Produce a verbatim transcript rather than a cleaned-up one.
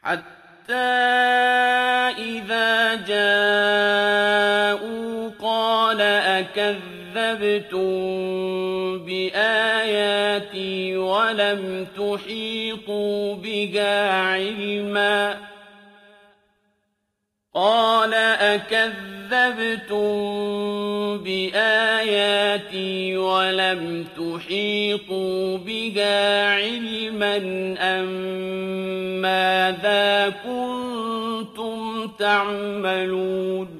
حَتَّىٰ إِذَا جَاءُوا قَالَ أَكَذَّبْتُم بِآيَاتِي وَلَمْ تُحِيطُوا بِهَا عِلْمًا قَالَ أَكَذَّبْتُم بِآيَاتِي وَلَمْ تُحِيطُوا بِهَا عِلْمًا أَم مَّاذَا كُنتُمْ تَعْمَلُونَ